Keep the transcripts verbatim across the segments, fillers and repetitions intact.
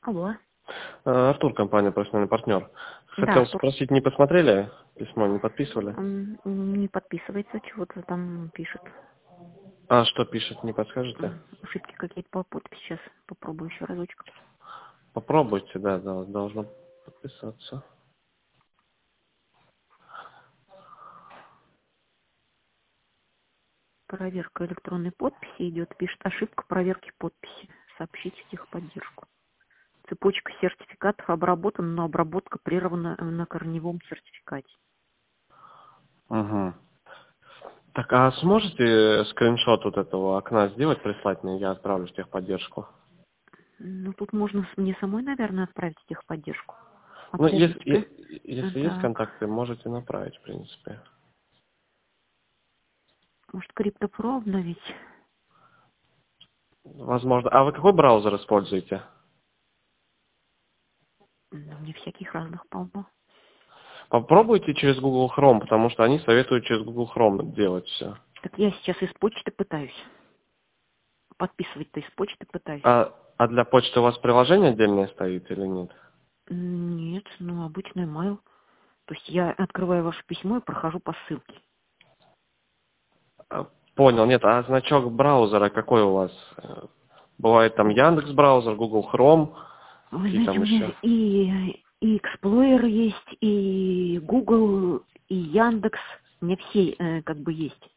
Алло. А, Артур, компания «Профессиональный партнер». Да, Хотел Артур. спросить, не посмотрели письмо, не подписывали? М, Не подписывается, чего-то там пишет. А что пишет, не подскажете? М, Ошибки какие-то по подписи. Сейчас попробую еще разочек. Попробуйте, да, да, должно подписаться. Проверка электронной подписи идет. Пишет ошибка проверки подписи. Сообщите в техподдержку. Цепочка сертификатов обработана, но обработка прервана на корневом сертификате. Угу. Так, а сможете скриншот вот этого окна сделать, прислать мне, я отправлю в техподдержку? Ну, тут можно с- мне самой, наверное, отправить в техподдержку. А Ну, если, подождите-ка. е- А, если есть Так. контакты, можете направить, в принципе. Может, криптопро обновить? Возможно. А вы какой браузер используете? Ну, мне всяких разных полно. Попробуйте через Google Chrome, потому что они советуют через Google Chrome делать все. Так я сейчас из почты пытаюсь. Подписывать-то из почты пытаюсь. А, а для почты у вас приложение отдельное стоит или нет? М, Нет, ну обычный mail. То есть я открываю ваше письмо и прохожу по ссылке. А, Понял, нет, а значок браузера какой у вас? Э, Бывает там Яндекс браузер, Google Chrome, Вы какие знаете, там у меня еще? и, и Explorer есть, и Google, и Яндекс. У меня все э, как бы есть.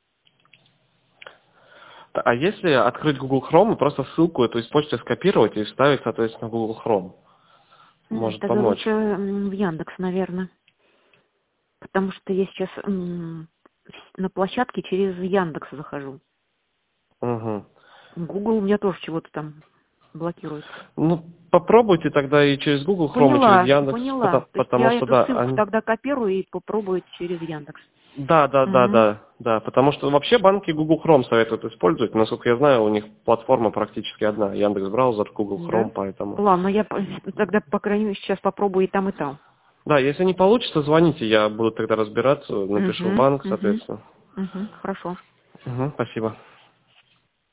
А если открыть Google Chrome и просто ссылку эту из почты скопировать и вставить, соответственно, в Google Chrome? М, Может Тогда помочь. лучше м, в Яндекс, наверное. Потому что я сейчас м, на площадке через Яндекс захожу. Угу. Google у меня тоже чего-то там блокирует. Ну, попробуйте тогда и через Google Chrome, и через Поняла, Яндекс, поняла. потому, То есть потому я что, эту да, ссылку они... тогда копирую и попробую через Яндекс. Да, да, да, Угу. да, да, потому что вообще банки Google Chrome советуют использовать. Насколько я знаю, у них платформа практически одна. Яндекс браузер, Google Да? Chrome, поэтому. Ладно, я по- тогда, по крайней мере, сейчас попробую и там, и там. Да, если не получится, звоните, я буду тогда разбираться, напишу в Угу, банк, угу, соответственно. угу, хорошо. Угу, спасибо.